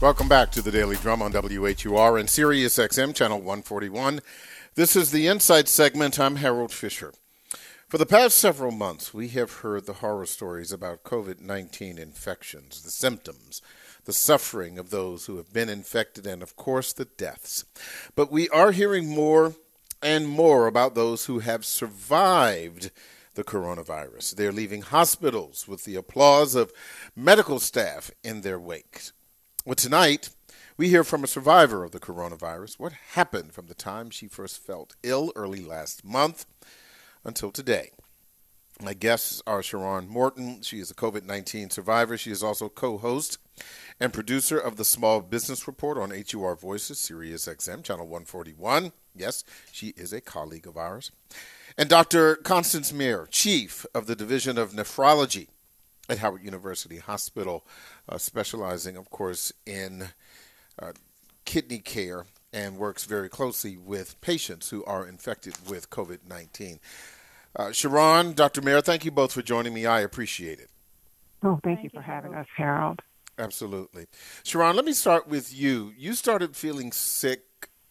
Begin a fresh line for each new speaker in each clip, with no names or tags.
Welcome back to the Daily Drum on WHUR and Sirius XM Channel 141. This is the Insight segment. I'm Harold Fisher. For the past several months, we have heard the horror stories about COVID-19 infections, the symptoms, the suffering of those who have been infected, and, of course, the deaths. But we are hearing more and more about those who have survived the coronavirus. They're leaving hospitals with the applause of medical staff in their wake. Well, tonight, we hear from a survivor of the coronavirus what happened from the time she first felt ill early last month until today. My guests are Sharon Morton. She is a COVID-19 survivor. She is also co-host and producer of the Small Business Report on HUR Voices, Sirius XM, Channel 141. Yes, she is a colleague of ours. And Dr. Constance Meir, Chief of the Division of Nephrology at Howard University Hospital, specializing, of course, in kidney care and works very closely with patients who are infected with COVID-19. Sharon, Dr. Meir, thank you both for joining me. I appreciate it.
Oh, thank you for having us, Harold.
Absolutely. Sharon, let me start with you. You started feeling sick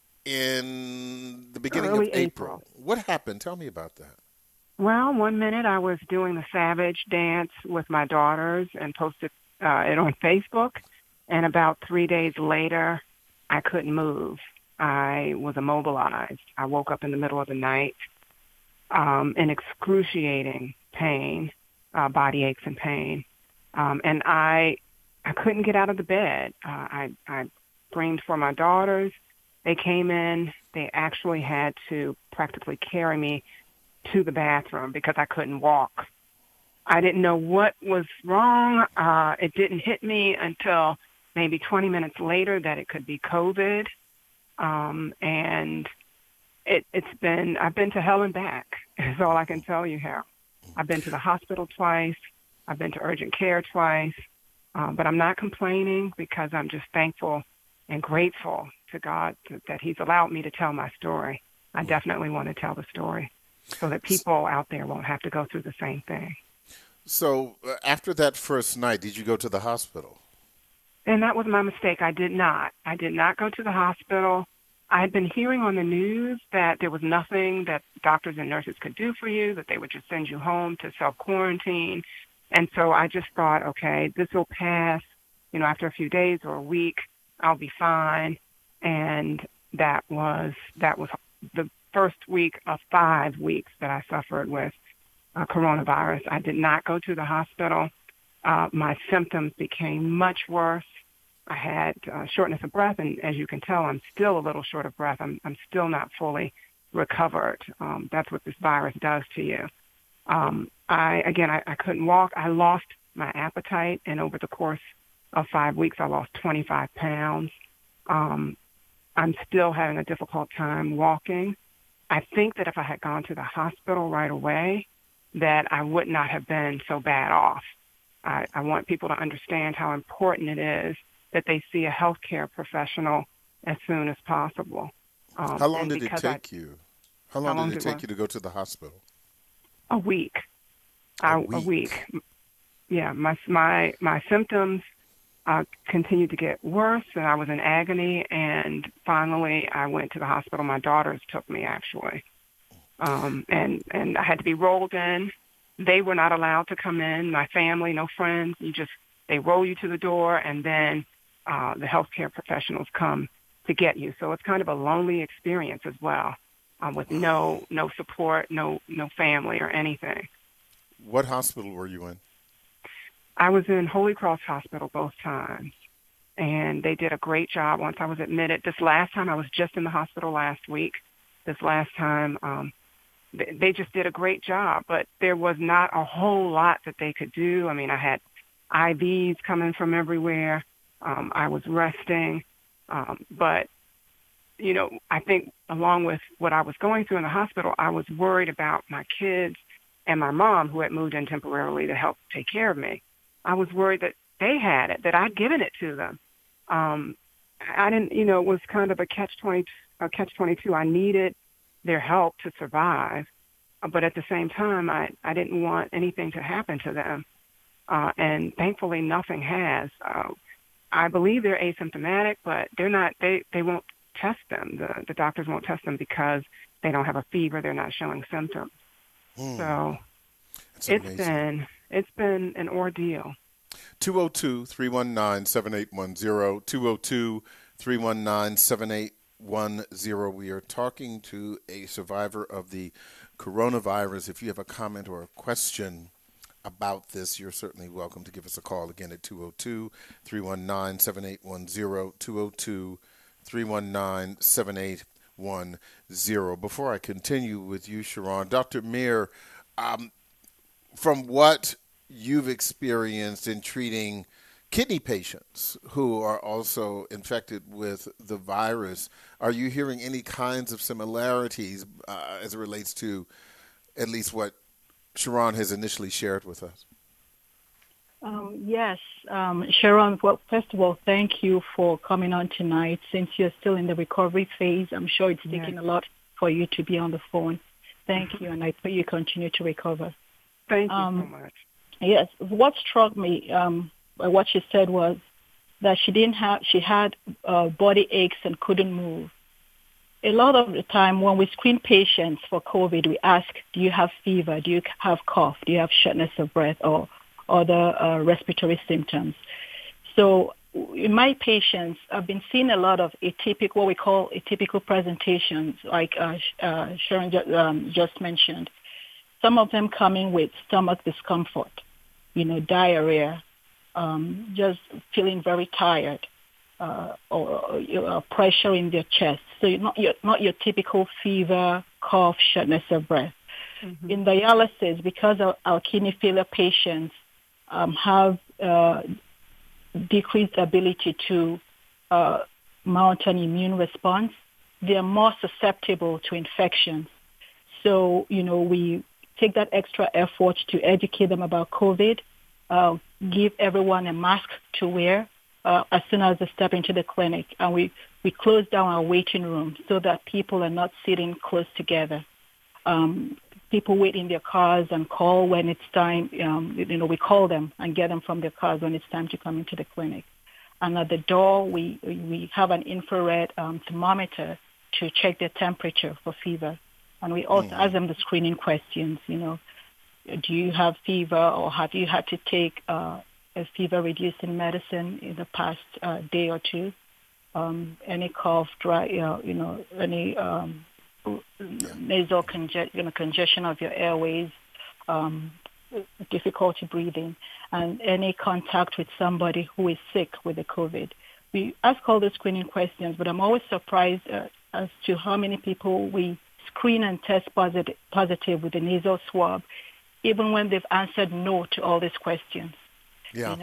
in the beginning
Early
of April. What happened? Tell me about that.
Well, one minute I was doing the Savage dance with my daughters and posted it on Facebook, and about 3 days later, I couldn't move. I was immobilized. I woke up in the middle of the night in excruciating pain, body aches and pain, and I couldn't get out of the bed. I screamed for my daughters. They came in. They actually had to practically carry me to the bathroom because I couldn't walk. I didn't know what was wrong. It didn't hit me until maybe 20 minutes later that it could be COVID. And I've been to hell and back, is all I can tell you, Harold. I've been to the hospital twice. I've been to urgent care twice. But I'm not complaining because I'm just thankful and grateful to God that He's allowed me to tell my story. I definitely want to tell the story so that people out there won't have to go through the same thing.
So after that first night, did you go to the hospital?
And that was my mistake. I did not. I did not go to the hospital. I had been hearing on the news that there was nothing that doctors and nurses could do for you, that they would just send you home to self-quarantine. And so I just thought, okay, this will pass. After a few days or a week, I'll be fine. And that was the first week of 5 weeks that I suffered with coronavirus. I did not go to the hospital. My symptoms became much worse. I had shortness of breath, and as you can tell, I'm still a little short of breath. I'm still not fully recovered. That's what this virus does to you. I couldn't walk. I lost my appetite, and over the course of 5 weeks, I lost 25 pounds. I'm still having a difficult time walking. I think that if I had gone to the hospital right away, that I would not have been so bad off. I want people to understand how important it is that they see a healthcare professional as soon as possible.
How long did it take you? How long did it take you to go to the hospital?
A week.
A
week. Yeah, my symptoms continued to get worse, and I was in agony, and finally I went to the hospital. My daughters took me, actually, and I had to be rolled in. They were not allowed to come in, my family, no friends. They roll you to the door, and then the healthcare professionals come to get you. So it's kind of a lonely experience as well, with no support, no family or anything.
What hospital were you in?
I was in Holy Cross Hospital both times, and they did a great job once I was admitted. This last time, I was just in the hospital last week. This last time, they just did a great job, but there was not a whole lot that they could do. I mean, I had IVs coming from everywhere. I was resting, but, I think along with what I was going through in the hospital, I was worried about my kids and my mom, who had moved in temporarily to help take care of me. I was worried that they had it, that I'd given it to them. I didn't, it was kind of a catch-22. I needed their help to survive, but at the same time, I didn't want anything to happen to them. And thankfully, nothing has. I believe they're asymptomatic, but they're not. They won't test them. The doctors won't test them because they don't have a fever. They're not showing symptoms. So
That's amazing.
it's been an ordeal.
202-319-7810, 202-319-7810. We are talking to a survivor of the coronavirus. If you have a comment or a question about this, you're certainly welcome to give us a call again at 202-319-7810, 202-319-7810. Before I continue with you, Sharon, Dr. Mir, from what you've experienced in treating kidney patients who are also infected with the virus, are you hearing any kinds of similarities as it relates to at least what Sharon has initially shared with us?
Yes, Sharon, well, first of all, thank you for coming on tonight. Since you're still in the recovery phase, I'm sure it's taking a lot for you to be on the phone. Thank you, and I pray you continue to recover.
Thank you so much.
Yes, what struck me, what she said was that she had body aches and couldn't move. A lot of the time when we screen patients for COVID, we ask, do you have fever? Do you have cough? Do you have shortness of breath or other respiratory symptoms? So in my patients, I've been seeing a lot of what we call atypical presentations, like Sharon just mentioned. Some of them coming with stomach discomfort, diarrhea, just feeling very tired, or pressure in their chest. So not your typical fever, cough, shortness of breath. Mm-hmm. In dialysis, because our kidney failure patients have decreased ability to mount an immune response, they are more susceptible to infections. So, we take that extra effort to educate them about COVID, give everyone a mask to wear as soon as they step into the clinic. And we close down our waiting room so that people are not sitting close together. People wait in their cars and call when it's time. We call them and get them from their cars when it's time to come into the clinic. And at the door, we have an infrared thermometer to check their temperature for fever. And we also ask them the screening questions, do you have fever or have you had to take a fever-reducing medicine in the past day or two? Any cough, dry, any nasal congestion of your airways, difficulty breathing, and any contact with somebody who is sick with the COVID. We ask all the screening questions, but I'm always surprised as to how many people we screen and test positive with the nasal swab, even when they've answered no to all these questions.
Yeah.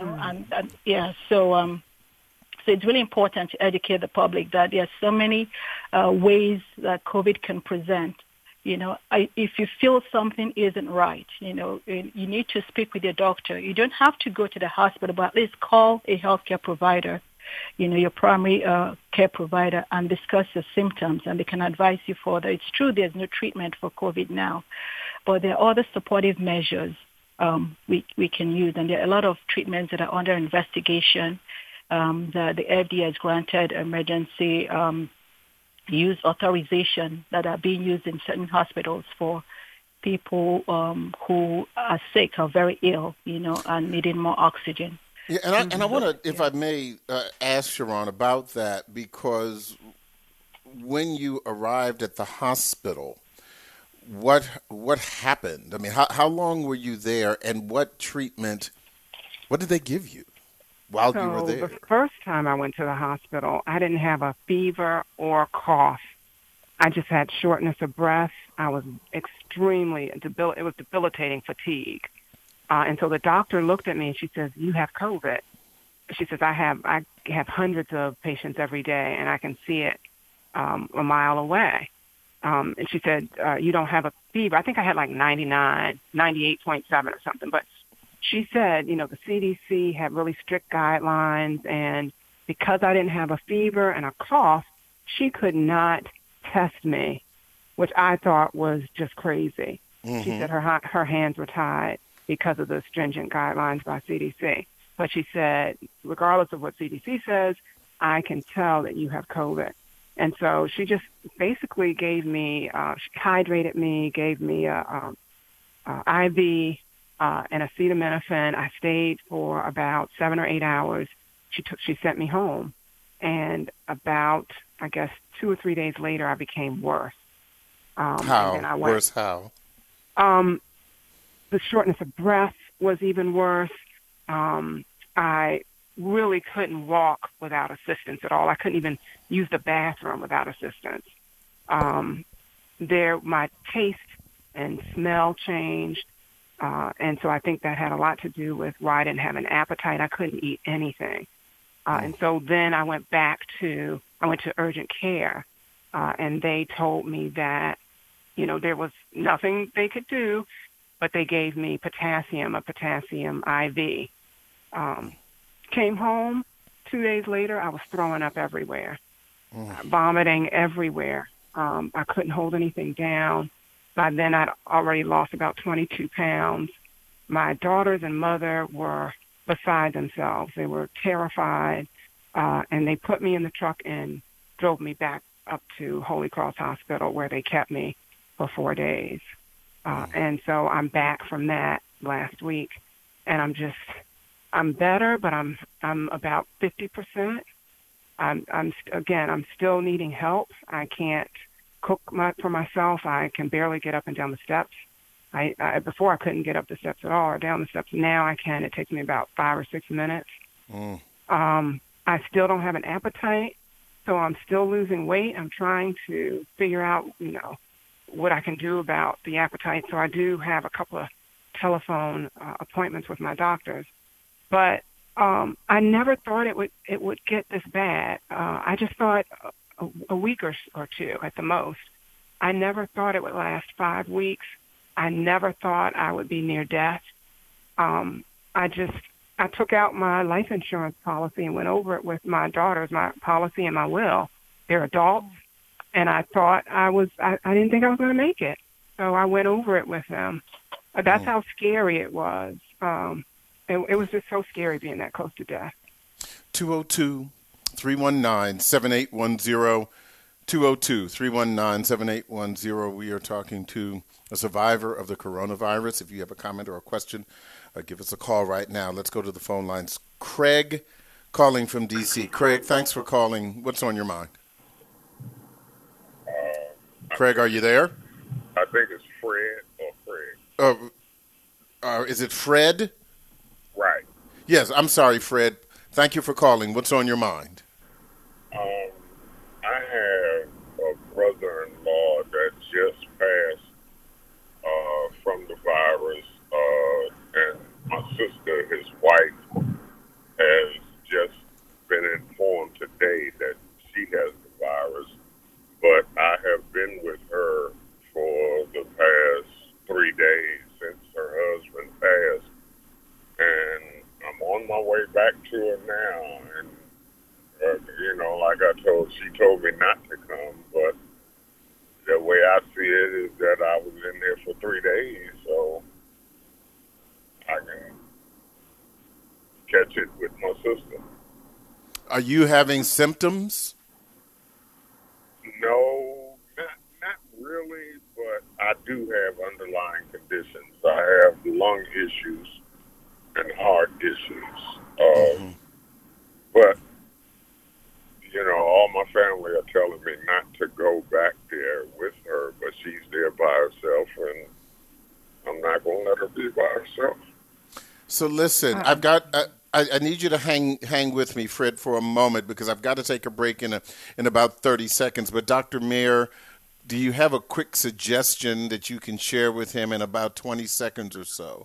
So it's really important to educate the public that there are so many ways that COVID can present. If you feel something isn't right, you need to speak with your doctor. You don't have to go to the hospital, but at least call a healthcare provider, your primary care provider, and discuss your symptoms, and they can advise you further. It's true there's no treatment for COVID now, but there are other supportive measures we can use, and there are a lot of treatments that are under investigation. The FDA has granted emergency use authorization that are being used in certain hospitals for people who are sick or very ill, and needing more oxygen.
Yeah, and I want to, if I may, ask Sharon about that, because when you arrived at the hospital, what happened? I mean, how long were you there, and what did they give you while you were there?
The first time I went to the hospital, I didn't have a fever or cough. I just had shortness of breath. I was extremely it was debilitating fatigue. And so the doctor looked at me and she says, "You have COVID." She says, I have hundreds of patients every day, and I can see it a mile away. And she said, "You don't have a fever." I think I had like 98.7 or something. But she said, the CDC had really strict guidelines, and because I didn't have a fever and a cough, she could not test me, which I thought was just crazy. Mm-hmm. She said her hands were tied because of the stringent guidelines by CDC. But she said, regardless of what CDC says, I can tell that you have COVID. And so she just basically gave me, she hydrated me, gave me a IV and acetaminophen. I stayed for about 7 or 8 hours. She sent me home. And about, I guess, 2 or 3 days later, I became worse.
How?
And then I went,
Worse how?
The shortness of breath was even worse. I really couldn't walk without assistance at all. I couldn't even use the bathroom without assistance. My taste and smell changed. And so I think that had a lot to do with why I didn't have an appetite. I couldn't eat anything. And so then I went to urgent care, and they told me that, there was nothing they could do, but they gave me a potassium IV. Came home 2 days later, I was throwing up everywhere, vomiting everywhere. I couldn't hold anything down. By then, I'd already lost about 22 pounds. My daughters and mother were beside themselves. They were terrified, and they put me in the truck and drove me back up to Holy Cross Hospital, where they kept me for 4 days. And so I'm back from that last week, and I'm better, but I'm about 50%. I'm still needing help. I can't cook for myself. I can barely get up and down the steps. Before I couldn't get up the steps at all or down the steps. Now I can. It takes me about 5 or 6 minutes. I still don't have an appetite, so I'm still losing weight. I'm trying to figure out, what I can do about the appetite. So I do have a couple of telephone appointments with my doctors, but I never thought it would get this bad. I just thought a week or two at the most. I never thought it would last 5 weeks. I never thought I would be near death. I took out my life insurance policy and went over it with my daughters, my policy and my will. They're adults, and I thought I didn't think I was going to make it. So I went over it with them. That's how scary it was. It was just so scary being that close to death.
202-319-7810. 202-319-7810. We are talking to a survivor of the coronavirus. If you have a comment or a question, give us a call right now. Let's go to the phone lines. Craig calling from D.C. Craig, thanks for calling. What's on your mind? Craig, are you there?
I think it's Fred or Craig.
Is it Fred?
Right.
Yes, I'm sorry, Fred. Thank you for calling. What's on your mind?
I have a brother-in-law that just passed from the virus, and my sister, his wife, has just been informed today that she has the virus, but I have been with her for the past 3 days since her husband passed, and I'm on my way back to her now, and she told me not to come, but the way I see it is that I was in there for 3 days, so I can catch it with my sister.
Are you having symptoms?
No, not really, but I do have underlying conditions. I have lung issues and heart issues. But all my family are telling me not to go back there with her, but she's there by herself, and I'm not going to let her be by herself.
So listen, I've got. I need you to hang with me, Fred, for a moment, because I've got to take a break in about 30 seconds. But Dr. Mayer, do you have a quick suggestion that you can share with him in about 20 seconds or so?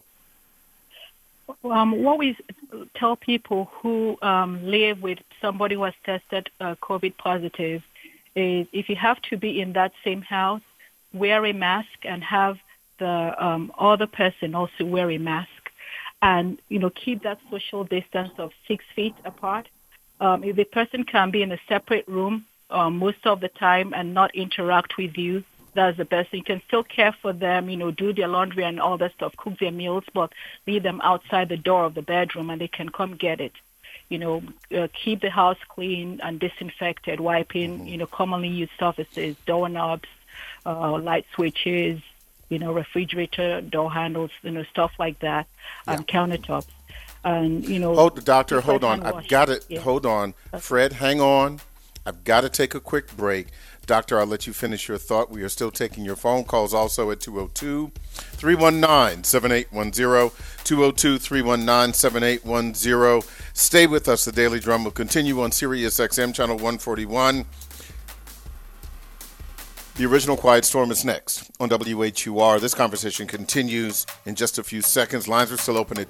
What we tell people who live with somebody who has tested COVID positive is if you have to be in that same house, wear a mask and have the other person also wear a mask. And, keep that social distance of 6 feet apart. If the person can be in a separate room most of the time and not interact with you, that's the best thing. You can still care for them, do their laundry and all that stuff, cook their meals, but leave them outside the door of the bedroom and they can come get it. Keep the house clean and disinfected, wiping, commonly used surfaces, doorknobs, light switches, refrigerator door handles, stuff like that, countertops. And,
Doctor, hold on. I've got it. Yeah. Hold on. Fred, hang on. I've got to take a quick break. Doctor, I'll let you finish your thought. We are still taking your phone calls also at 202-319-7810, 202-319-7810. Stay with us. The Daily Drum will continue on Sirius XM Channel 141. The Original Quiet Storm is next on WHUR. This conversation continues in just a few seconds. Lines are still open at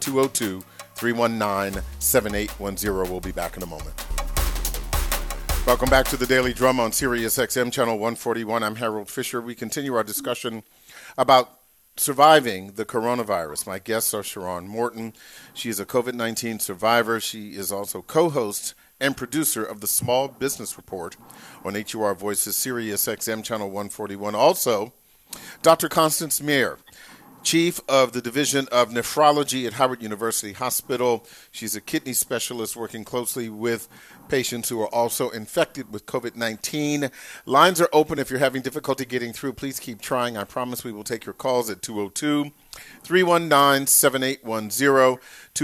202-319-7810. We'll be back in a moment. Welcome back to the Daily Drum on Sirius XM Channel 141. I'm Harold Fisher. We continue our discussion about surviving the coronavirus. My guests are Sharon Morton. She is a COVID-19 survivor. She is also co-host and producer of the Small Business Report on HUR Voices Sirius XM Channel 141. Also, Dr. Constance Meir, Chief of the Division of Nephrology at Howard University Hospital. She's a kidney specialist working closely with patients who are also infected with COVID-19. Lines are open. If you're having difficulty getting through, please keep trying. I promise we will take your calls at 202-319-7810,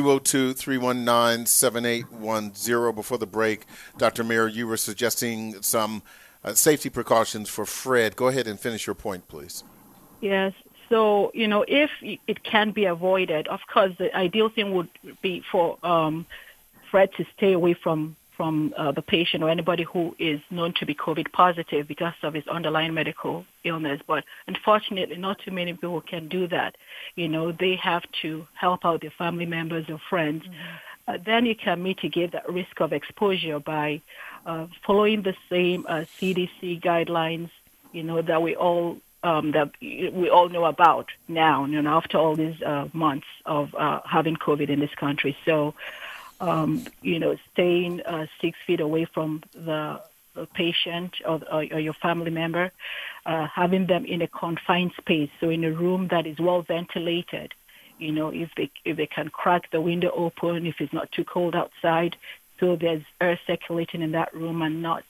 202-319-7810. Before the break, Dr. Meir, you were suggesting some safety precautions for Fred. Go ahead and finish your point, please.
Yes. So, if it can be avoided, of course, the ideal thing would be for Fred to stay away from the patient or anybody who is known to be COVID positive because of his underlying medical illness. But unfortunately, not too many people can do that. They have to help out their family members or friends. Mm-hmm. Then you can mitigate that risk of exposure by following the same CDC guidelines, that we all know about now, after all these months of having COVID in this country. So, staying 6 feet away from the patient or your family member, having them in a confined space, so in a room that is well ventilated. If they can crack the window open, if it's not too cold outside, so there's air circulating in that room and not,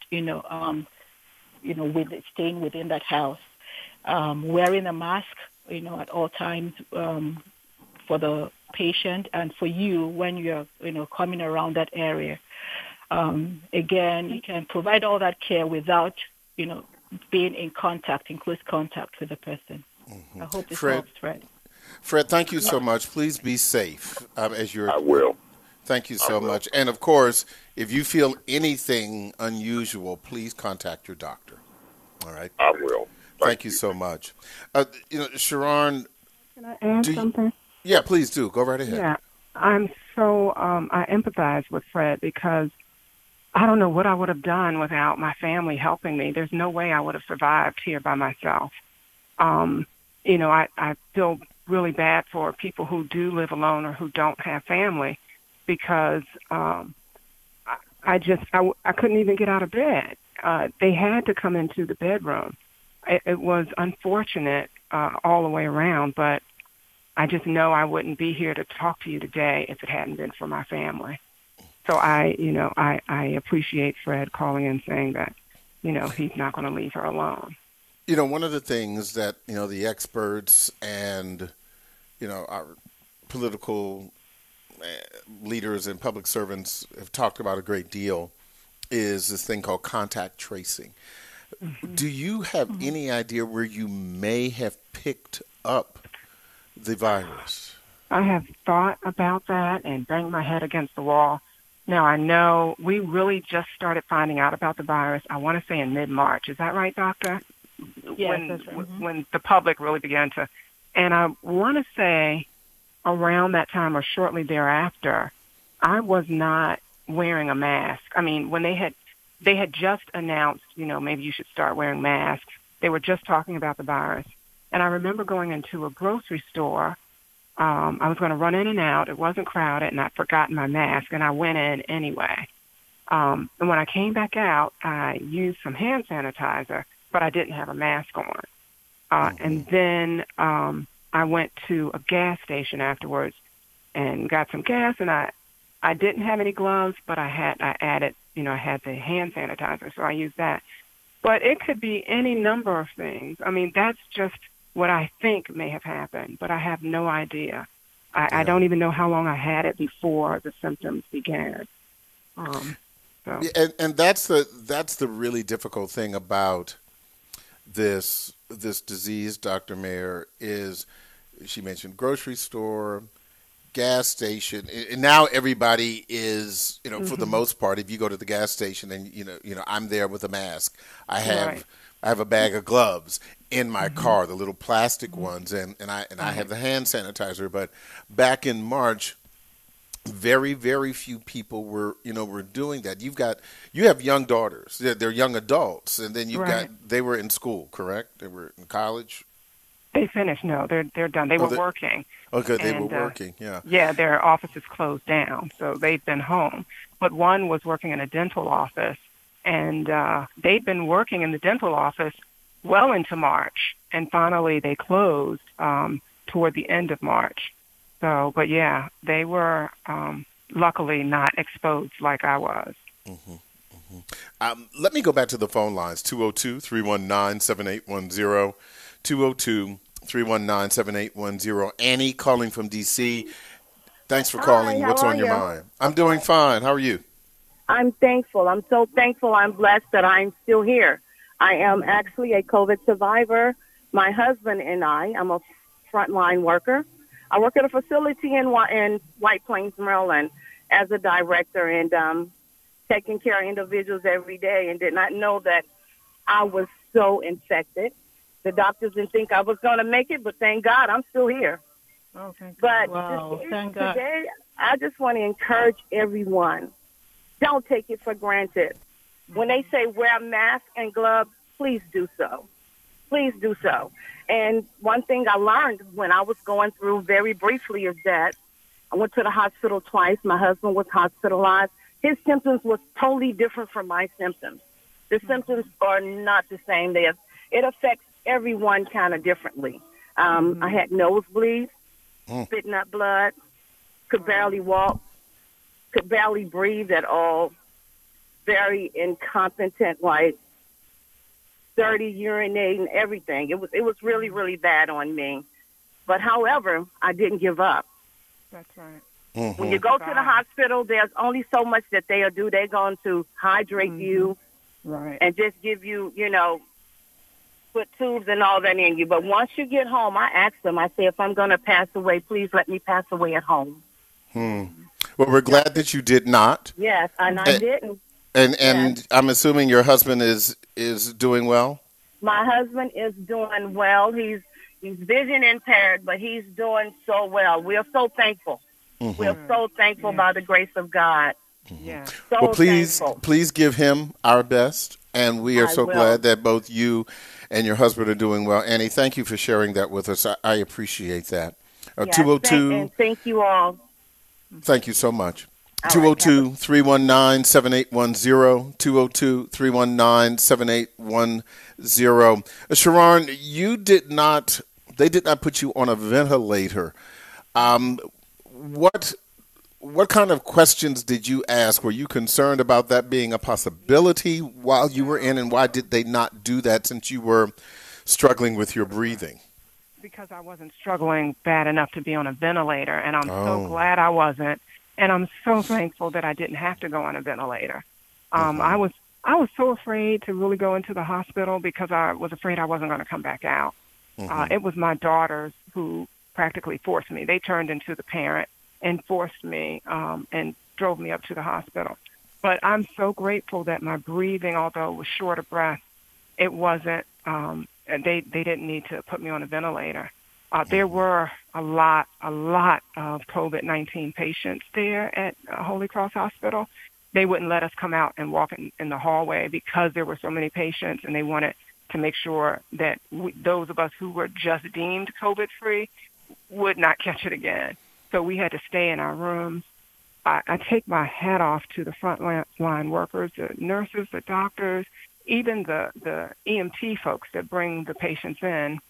staying within that house. Wearing a mask, at all times for the patient and for you when you're, coming around that area. Again, you can provide all that care without, being in close contact with the person. Mm-hmm. I hope this helps, Fred.
Fred, thank you so much. Please be safe as you're.
I will.
Thank you so much. And of course, if you feel anything unusual, please contact your doctor. All right.
I will.
Thank you so much. Sharon.
Can I add something?
Yeah, please do. Go right ahead.
Yeah. I'm so, I empathize with Fred because I don't know what I would have done without my family helping me. There's no way I would have survived here by myself. I feel really bad for people who do live alone or who don't have family because I couldn't even get out of bed. They had to come into the bedroom. It was unfortunate all the way around, but I just know I wouldn't be here to talk to you today if it hadn't been for my family. So I appreciate Fred calling and saying that, he's not going to leave her alone.
One of the things that, the experts and, our political leaders and public servants have talked about a great deal is this thing called contact tracing. Mm-hmm. Do you have any idea where you may have picked up the virus?
I have thought about that and banged my head against the wall. Now, I know we really just started finding out about the virus, I want to say in mid-March. Is that right, Doctor?
Yes, that's right.
When the public really began to. And I want to say around that time or shortly thereafter, I was not wearing a mask. I mean, when they had just announced, maybe you should start wearing masks. They were just talking about the virus. And I remember going into a grocery store. I was going to run in and out. It wasn't crowded, and I'd forgotten my mask, and I went in anyway. And when I came back out, I used some hand sanitizer, but I didn't have a mask on. And then I went to a gas station afterwards and got some gas, and I didn't have any gloves, but I added, I had the hand sanitizer, so I used that. But it could be any number of things. I mean, that's just what I think may have happened, but I have no idea. I don't even know how long I had it before the symptoms began. So.
Yeah, and that's the really difficult thing about this disease, Dr. Mayer, is she mentioned grocery store, gas station, and now everybody is, for the most part, if you go to the gas station and I'm there with a mask, I have a bag of gloves in my car, the little plastic ones, and I have the hand sanitizer. But back in March, very, very few people were doing that. You have young daughters, they're young adults, and then they were in school, correct? They were in college.
They finished. No, they're done. They were working.
Okay, they were working. Yeah.
Yeah, their offices closed down, so they've been home. But one was working in a dental office, and they'd been working in the dental office well into March, and finally they closed toward the end of March. So, but yeah, they were luckily not exposed like I was.
Let me go back to the phone lines, 202-319-7810, 202-319-7810. Annie calling from D.C. Thanks for calling.
Hi,
What's on your mind? I'm doing fine. How are you?
I'm thankful. I'm so thankful. I'm blessed that I'm still here. I am actually a COVID survivor. My husband and I'm a frontline worker. I work at a facility in White Plains, Maryland, as a director and taking care of individuals every day, and did not know that I was so infected. The doctors didn't think I was going to make it, but thank God I'm still here.
Oh, thank
God.
But wow, thank God.
Today, I just want to encourage everyone, don't take it for granted. When they say wear a mask and gloves, please do so. Please do so. And one thing I learned when I was going through very briefly is that I went to the hospital twice. My husband was hospitalized. His symptoms was totally different from my symptoms. The symptoms are not the same. It affects everyone kind of differently. I had nosebleeds, spitting up blood, could barely walk, could barely breathe at all, very incompetent, like dirty, urinating, everything. It was really, really bad on me. But however, I didn't give up.
That's right.
When you go to the hospital, there's only so much that they'll do. They're going to hydrate you and just give you, put tubes and all that in you. But once you get home, I ask them, I say, if I'm going to pass away, please let me pass away at home.
Well, we're glad that you did not.
Yes, and I didn't.
And I'm assuming your husband is doing well?
My husband is doing well. He's vision impaired, but he's doing so well. We're so thankful. We're so thankful by the grace of God.
Yeah.
So
well,
thankful.
please give him our best, and we are so glad that both you and your husband are doing well. Annie, thank you for sharing that with us. I appreciate that. 202.
And thank you all.
Thank you so much. 202-319-7810, 202-319-7810. Sharon, they did not put you on a ventilator. What kind of questions did you ask? Were you concerned about that being a possibility while you were in, and why did they not do that since you were struggling with your breathing?
Because I wasn't struggling bad enough to be on a ventilator, and I'm so glad I wasn't. And I'm so thankful that I didn't have to go on a ventilator. I was so afraid to really go into the hospital because I was afraid I wasn't going to come back out. It was my daughters who practically forced me. They turned into the parent and forced me and drove me up to the hospital. But I'm so grateful that my breathing, although it was short of breath, it wasn't, they didn't need to put me on a ventilator. There were a lot of COVID-19 patients there at Holy Cross Hospital. They wouldn't let us come out and walk in the hallway because there were so many patients, and they wanted to make sure that those of us who were just deemed COVID-free would not catch it again. So we had to stay in our rooms. I take my hat off to the frontline workers, the nurses, the doctors, even the EMT folks that bring the patients in.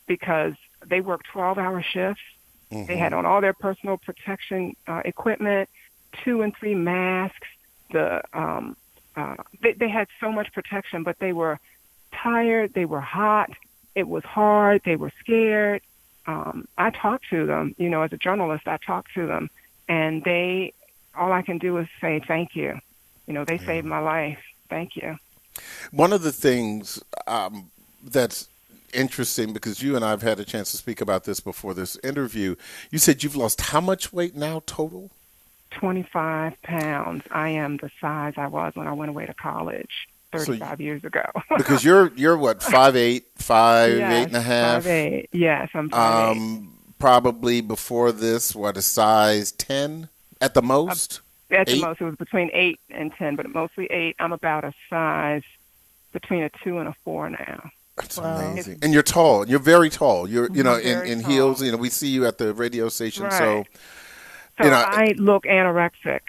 because they worked 12-hour shifts.
Mm-hmm.
They had on all their personal protection equipment, 2 and 3 masks. They had so much protection, but they were tired. They were hot. It was hard. They were scared. I talked to them, as a journalist, I talked to them, and all I can do is say thank you. They saved my life. Thank you.
One of the things that's interesting, because you and I have had a chance to speak about this before this interview, you said you've lost how much weight now total?
25 pounds. I am the size I was when I went away to college 35 years ago.
Because you're what, 5'8", 5'8"
Yes,
and a half?
5'8". Yes, I'm 5'8".
Probably before this, what, a size 10 at the most?
At the
8?
most, it was between 8 and 10, but mostly 8. I'm about a size between a 2 and a 4 now.
That's amazing. And you're tall. You're very tall. You're, in
tall.
heels. We see you at the radio station.
Right.
So
I look anorexic.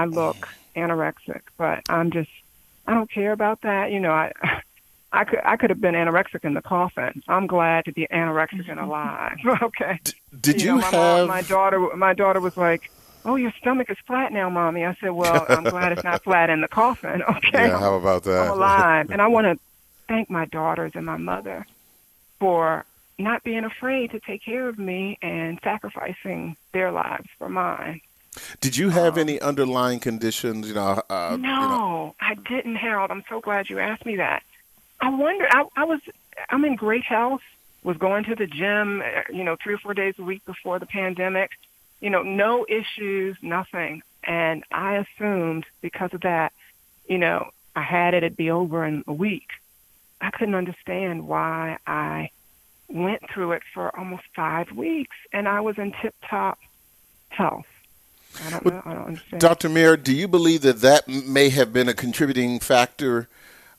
But I don't care about that. I could have been anorexic in the coffin. I'm glad to be anorexic and alive. Okay.
Did you have
my daughter was like, "Oh, your stomach is flat now, Mommy." I said, "Well, I'm glad it's not flat in the coffin." Okay.
Yeah, how about that?
I'm alive, and I want to thank my daughters and my mother for not being afraid to take care of me and sacrificing their lives for mine.
Did you have any underlying conditions?
No, I didn't, Harold. I'm so glad you asked me that. I wonder. I'm in great health. Was going to the gym, 3 or 4 days a week before the pandemic. No issues, nothing. And I assumed because of that, I had it'd be over in a week. I couldn't understand why I went through it for almost 5 weeks, and I was in tip-top health. I don't know. I don't understand.
Dr. Mir, do you believe that may have been a contributing factor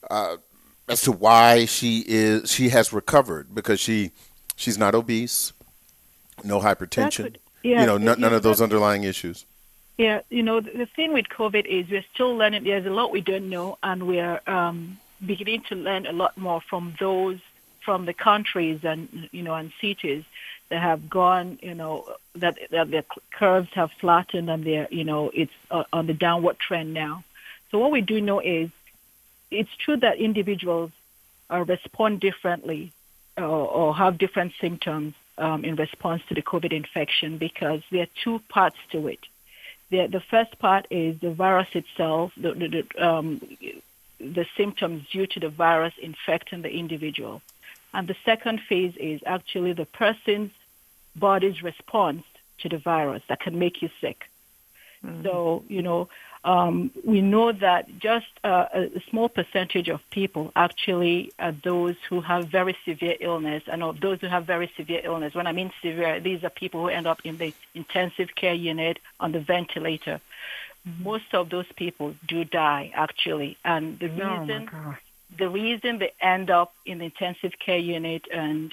as to why she has recovered? Because she's not obese, no hypertension, none of those underlying issues.
Yeah, the thing with COVID is we're still learning. There's a lot we don't know, and we're beginning to learn a lot more from the countries and cities that have gone, that their curves have flattened and it's on the downward trend now. So what we do know is it's true that individuals respond differently or have different symptoms in response to the COVID infection, because there are 2 parts to it. The first part is the virus itself, the symptoms due to the virus infecting the individual. And the second phase is actually the person's body's response to the virus that can make you sick. Mm-hmm. So, we know that just a small percentage of people actually are those who have very severe illness. And of those who have very severe illness, when I mean severe, these are people who end up in the intensive care unit on the ventilator. Most of those people do die, actually. And the reason they end up in the intensive care unit and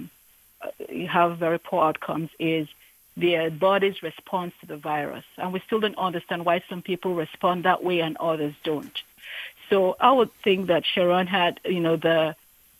have very poor outcomes is their body's response to the virus. And we still don't understand why some people respond that way and others don't. So I would think that Sharon had, the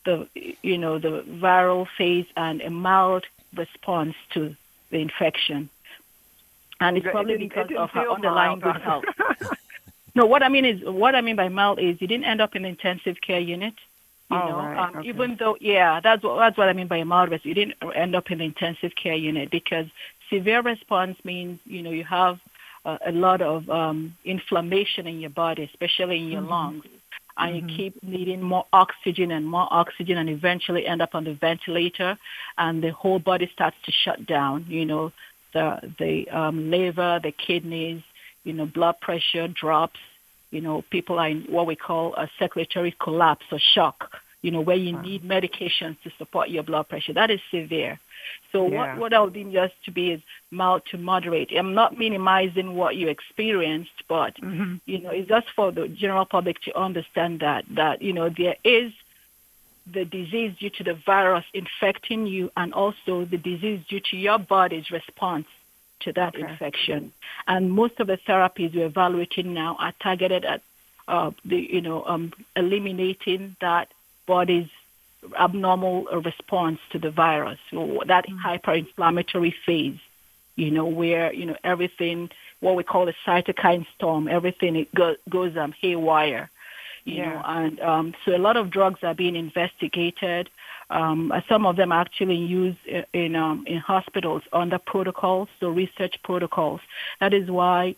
viral phase and a mild response to the infection. And it's probably because of her underlying good health. No, what I mean by mild is you didn't end up in the intensive care unit.
Okay.
Even though, that's what I mean by a mild response. You didn't end up in the intensive care unit, because severe response means, you have a lot of inflammation in your body, especially in your lungs, and you keep needing more oxygen, and eventually end up on the ventilator, and the whole body starts to shut down. The liver, the kidneys, blood pressure drops. People are in what we call a circulatory collapse or shock, where you need medications to support your blood pressure. That is severe. So what I would deem just to be is mild to moderate. I'm not minimizing what you experienced, but, it's just for the general public to understand that there is the disease due to the virus infecting you, and also the disease due to your body's response to that infection. And most of the therapies we're evaluating now are targeted at eliminating that body's abnormal response to the virus, so that hyperinflammatory phase, where, everything, what we call a cytokine storm, everything goes haywire, and so a lot of drugs are being investigated. Some of them are actually used in hospitals under protocols, so research protocols. That is why,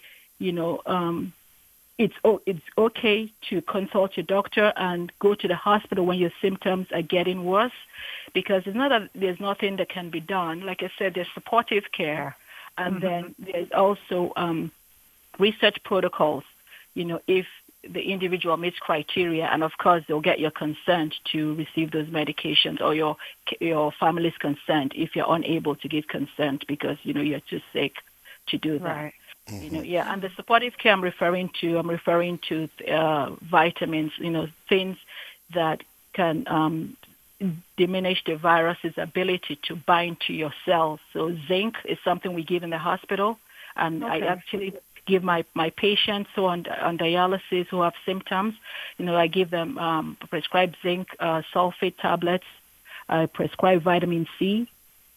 it's okay to consult your doctor and go to the hospital when your symptoms are getting worse, because it's not that there's nothing that can be done. Like I said, there's supportive care, and then there's also research protocols, if the individual meets criteria, and of course they'll get your consent to receive those medications, or your family's consent if you're unable to give consent because, you're too sick to do that.
Right.
And the supportive care I'm referring to vitamins, things that can diminish the virus's ability to bind to your cells. So zinc is something we give in the hospital, and I actually give my patients who are on dialysis who have symptoms, I give them prescribed zinc sulfate tablets. I prescribe vitamin C,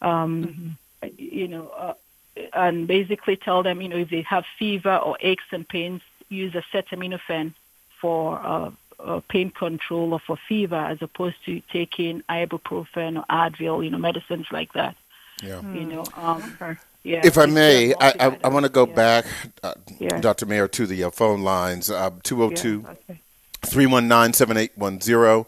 and basically tell them, if they have fever or aches and pains, use acetaminophen for pain control or for fever, as opposed to taking ibuprofen or Advil, medicines like that.
Yeah.
If
I may, I want to go back, Dr. Mayer, to the phone lines, 202-319-7810,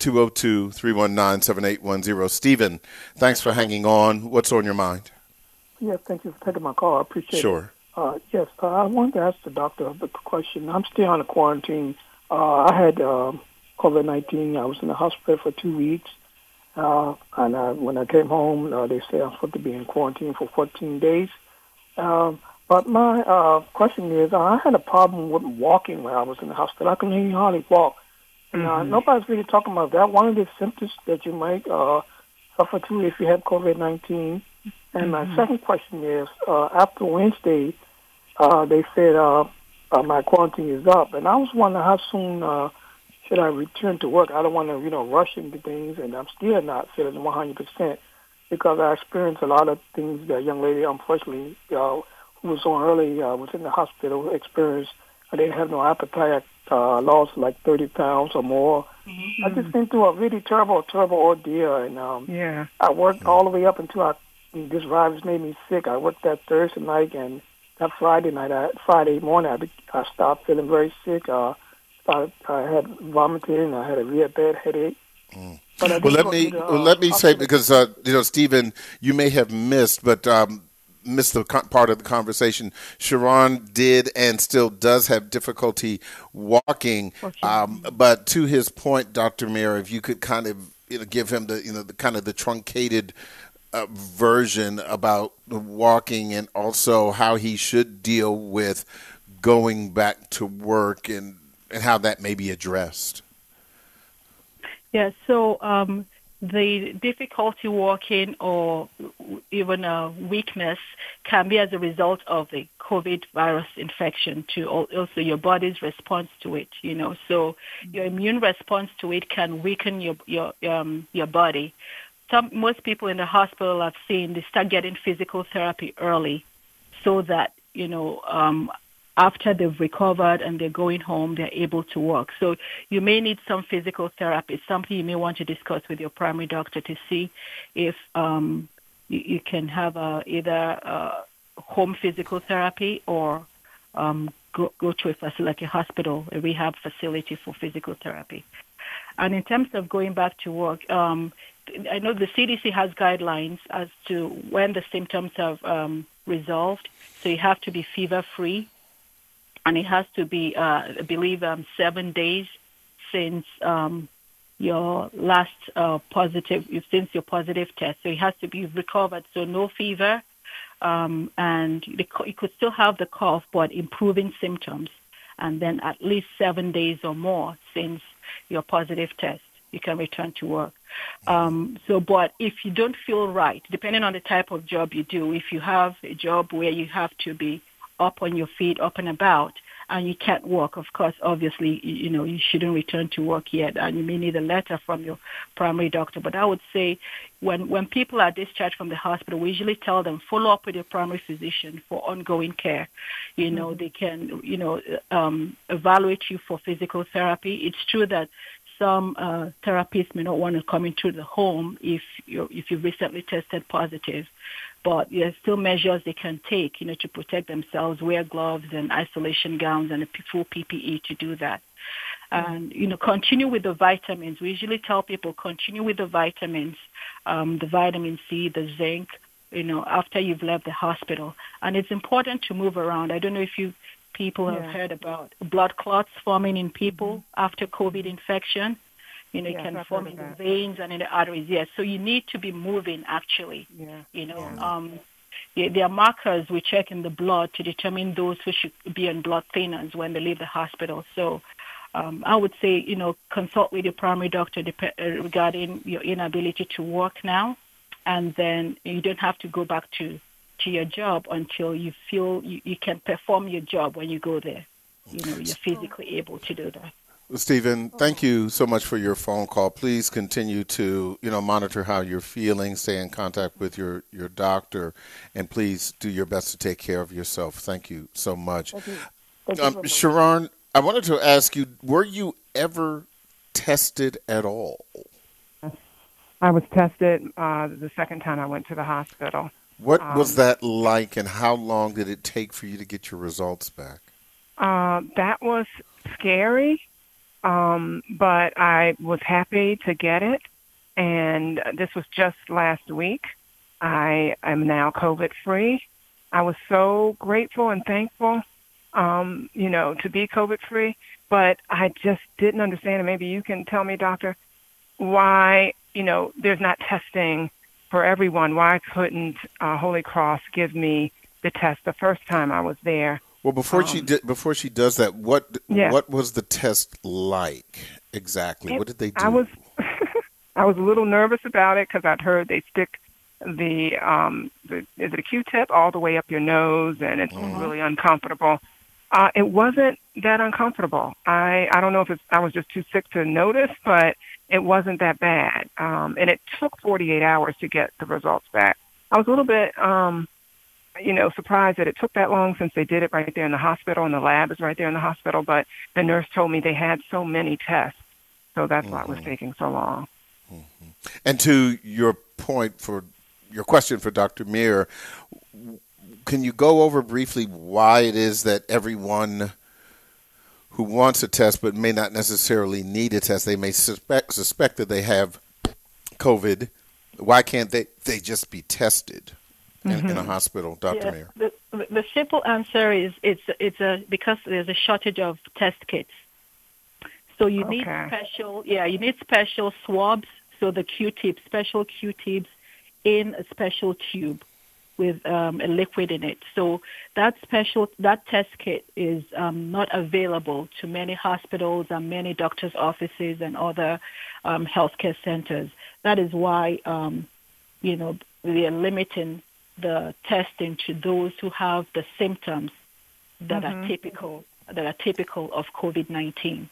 202-319-7810. Stephen, thanks for hanging on. What's on your mind?
Yes, thank you for taking my call. I appreciate it.
Sure.
Yes, I wanted to ask the doctor the question. I'm still on a quarantine. I had COVID-19. I was in the hospital for 2 weeks. And when I came home, they said I'm supposed to be in quarantine for 14 days. But my question is, I had a problem with walking when I was in the hospital. I couldn't hardly walk. And nobody's really talking about that. One of the symptoms that you might suffer to if you have COVID-19. And my second question is, after Wednesday, they said my quarantine is up. And I was wondering how soon should I return to work. I don't want to, rush into things, and I'm still not feeling 100% because I experienced a lot of things that young lady, unfortunately, who was on early, was in the hospital, experienced. I didn't have no appetite. Lost like 30 pounds or more. I just been through a really terrible ordeal, and I worked all the way up until this virus made me sick. I worked that Thursday night, and that Friday morning, I started feeling very sick. I had vomiting, I had a real bad headache.
Well, let me say, because Stephen, you may have missed the part of the conversation. Sharon did and still does have difficulty walking, but to his point, Dr. Mayer, if you could kind of give him the kind of the truncated version about walking, and also how he should deal with going back to work, and how that may be addressed.
Yeah, so the difficulty walking or even a weakness can be as a result of the COVID virus infection, to also your body's response to it, So your immune response to it can weaken your body. Most people in the hospital I've seen, they start getting physical therapy early, so that, after they've recovered and they're going home, they're able to work. So you may need some physical therapy, something you may want to discuss with your primary doctor to see if you can have either home physical therapy or go to a facility like a hospital, a rehab facility for physical therapy. And in terms of going back to work, I know the CDC has guidelines as to when the symptoms have resolved. So you have to be fever-free, and it has to be, I believe, 7 days since your last since your positive test. So it has to be recovered, so no fever, and you could still have the cough, but improving symptoms, and then at least 7 days or more since your positive test, you can return to work. But if you don't feel right, depending on the type of job you do, if you have a job where you have to be up on your feet, up and about, and you can't work, of course, obviously, you shouldn't return to work yet, and you may need a letter from your primary doctor. But I would say when people are discharged from the hospital, we usually tell them follow up with your primary physician for ongoing care. They can, evaluate you for physical therapy. It's true that some therapists may not want to come into the home if you've recently tested positive, but there are still measures they can take, to protect themselves, wear gloves and isolation gowns and a full PPE to do that. And, continue with the vitamins. We usually tell people continue with the vitamins, the vitamin C, the zinc, after you've left the hospital. And it's important to move around. I don't know if people have heard about blood clots forming in people after COVID infection. It can form in the veins and in the arteries. Yes, so you need to be moving, actually. There are markers we check in the blood to determine those who should be on blood thinners when they leave the hospital. So I would say, consult with your primary doctor regarding your inability to work now, and then you don't have to go back to your job until you feel you can perform your job when you go there. You're physically able to do that.
Stephen, thank you so much for your phone call. Please continue to, monitor how you're feeling, stay in contact with your doctor, and please do your best to take care of yourself. Thank you so much.
Thank you.
Sharon, I wanted to ask you, were you ever tested at all?
I was tested the second time I went to the hospital.
What was that like, and how long did it take for you to get your results back?
That was scary, but I was happy to get it, and this was just last week. I am now COVID-free. I was so grateful and thankful, to be COVID-free, but I just didn't understand, and maybe you can tell me, doctor, why, there's not testing for everyone. Why couldn't Holy Cross give me the test the first time I was there?
Well, before she does that, what was the test like exactly? What did they do?
I was a little nervous about it because I'd heard they stick the is it a Q-tip all the way up your nose, and it's really uncomfortable. It wasn't that uncomfortable. I don't know if I was just too sick to notice, but it wasn't that bad. And it took 48 hours to get the results back. I was a little bit, surprised that it took that long since they did it right there in the hospital, and the lab is right there in the hospital. But the nurse told me they had so many tests, so that's why it was taking so long.
Mm-hmm. And to your point, for your question for Dr. Meir, can you go over briefly why it is that everyone who wants a test but may not necessarily need a test, they may suspect that they have COVID, why can't they just be tested in a hospital, Dr. Meir?
The simple answer is it's because there's a shortage of test kits. So you need special swabs, so the Q-tips, special Q-tips in a special tube with a liquid in it. So that test kit is not available to many hospitals and many doctors' offices and other healthcare centers. That is why, they are limiting the testing to those who have the symptoms that are typical of COVID-19.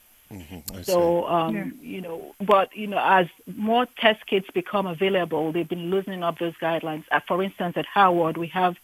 But as more test kits become available, they've been loosening up those guidelines. For instance, at Howard, we have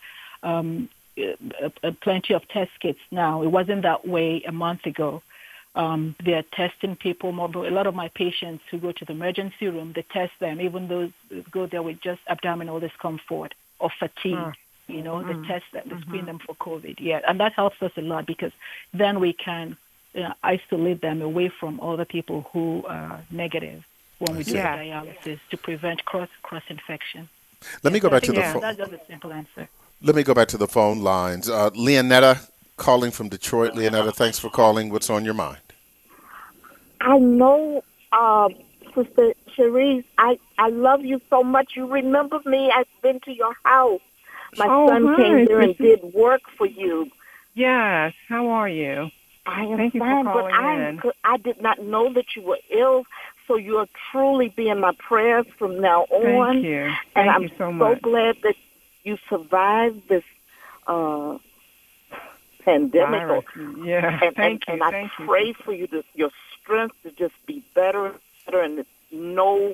plenty of test kits now. It wasn't that way a month ago. They're testing people more. But a lot of my patients who go to the emergency room, they test them, even those who go there with just abdominal discomfort or fatigue. They test them, they screen them for COVID. Yeah, and that helps us a lot because then we can isolate them away from other people who are negative when we do dialysis to prevent cross-infection.
Let me go back to the phone.
That's just a simple answer.
Let me go back to the phone lines. Leonetta calling from Detroit. Leonetta, thanks for calling. What's on your mind?
I know, Sister Cherise, I love you so much. You remember me. I've been to your house. My son came there and did work for you.
Yes. How are you?
I am
Thank you
fine,
for
but
calling in.
I did not know that you were ill, so you'll truly be in my prayers from now on.
Thank you.
And
Thank you so much.
so glad that you survived this
pandemic.
Virus. Yeah. Thank you.
I pray for you, your strength to just be better and better, and no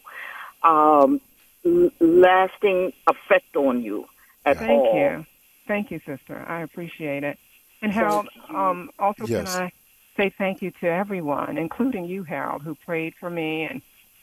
lasting effect on you at all.
Thank you, sister. I appreciate it. And Harold, also
Yes.
can I say thank you to everyone, including you, Harold, who prayed for me and,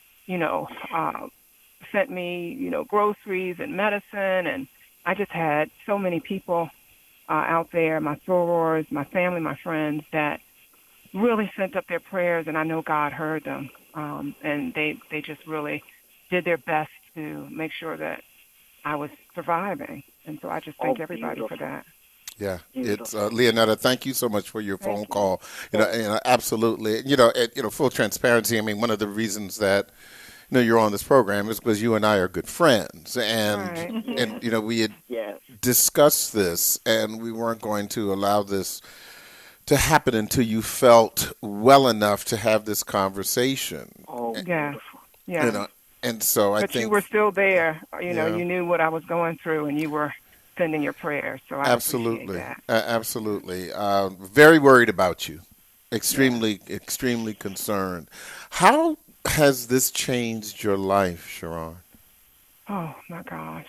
sent me, groceries and medicine. And I just had so many people out there, my sorors, my family, my friends, that really sent up their prayers, and I know God heard them. And they just really did their best to make sure that I was surviving. And so I just thank everybody for that.
Yeah, it's Leonetta. Thank you so much for your phone call. Absolutely. Full transparency. I mean, one of the reasons that you're on this program is because you and I are good friends, and we had discussed this, and we weren't going to allow this to happen until you felt well enough to have this conversation.
Yeah.
And so I think
you were still there. You knew what I was going through, and you were sending your prayers. So I appreciate that.
Absolutely. Very worried about you. Extremely concerned. How has this changed your life, Sharon?
Oh my gosh.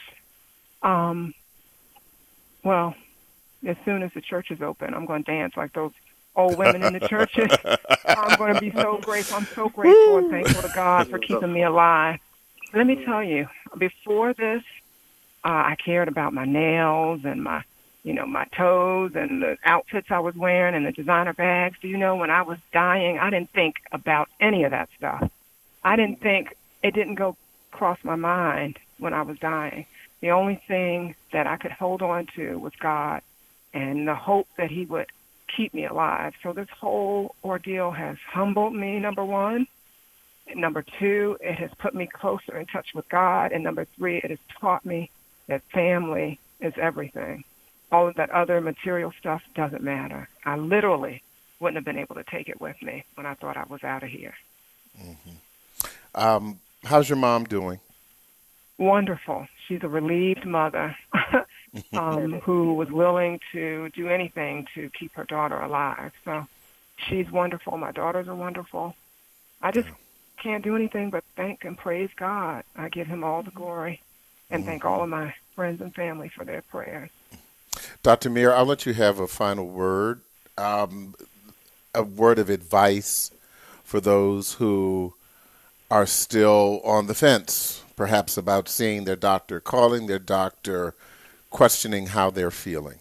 Well, as soon as the church is open, I'm going to dance like those old women in the churches. I'm going to be so grateful. I'm so grateful and thankful to God for keeping me alive. Let me tell you, before this, I cared about my nails and my toes and the outfits I was wearing and the designer bags. Do you know, when I was dying, I didn't think about any of that stuff. It didn't go across my mind when I was dying. The only thing that I could hold on to was God and the hope that he would keep me alive. So this whole ordeal has humbled me, number one. And number two, it has put me closer in touch with God. And number three, it has taught me that family is everything. All of that other material stuff doesn't matter. I literally wouldn't have been able to take it with me when I thought I was out of here.
Mm-hmm. How's your mom doing?
Wonderful. She's a relieved mother who was willing to do anything to keep her daughter alive. So she's wonderful. My daughters are wonderful. I just can't do anything but thank and praise God. I give him all the glory and thank all of my friends and family for their prayers.
Dr. Meir, I'll let you have a final word, a word of advice for those who are still on the fence, perhaps about seeing their doctor, calling their doctor, questioning how they're feeling.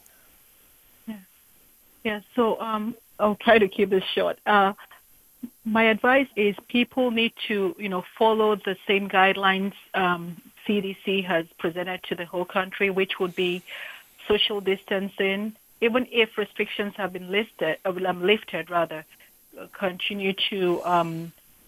Yeah. So I'll try to keep this short. My advice is people need to, follow the same guidelines CDC has presented to the whole country, which would be social distancing. Even if restrictions have been lifted, continue to,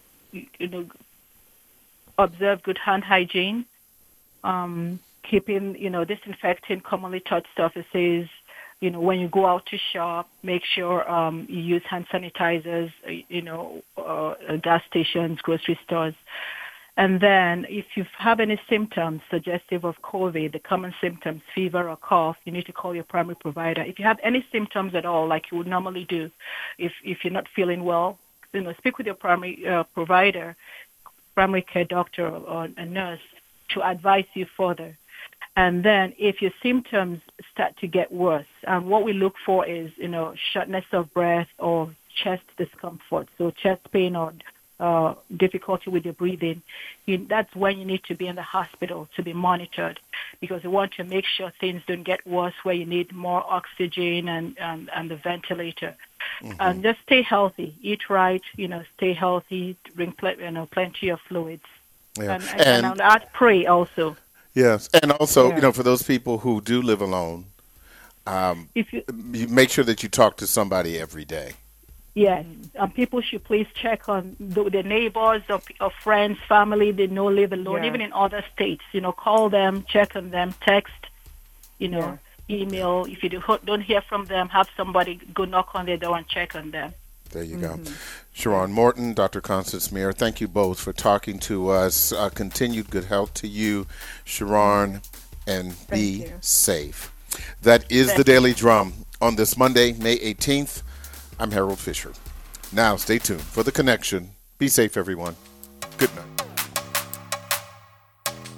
observe good hand hygiene, keeping, disinfecting commonly touched surfaces. When you go out to shop, make sure you use hand sanitizers, gas stations, grocery stores. And then if you have any symptoms suggestive of COVID, the common symptoms, fever or cough, you need to call your primary provider. If you have any symptoms at all, like you would normally do, if you're not feeling well, speak with your primary provider, primary care doctor or a nurse to advise you further. And then if your symptoms start to get worse, and what we look for is, shortness of breath or chest discomfort, so chest pain or difficulty with your breathing, that's when you need to be in the hospital to be monitored, because we want to make sure things don't get worse where you need more oxygen and the ventilator. And just stay healthy, eat right, stay healthy, drink plenty of fluids.
Yeah.
And I'd pray also.
Yes, and also, for those people who do live alone, you make sure that you talk to somebody every day.
Yes, people should please check on the neighbors or friends, family they know live alone, even in other states. Call them, check on them, text, email. If you don't hear from them, have somebody go knock on their door and check on them.
There you go. Sharon Morton, Dr. Constance Meir, thank you both for talking to us. Continued good health to you, Sharon, and be safe. That is the Daily Drum on this Monday, May 18th. I'm Harold Fisher. Now, stay tuned for The Connection. Be safe, everyone. Good night.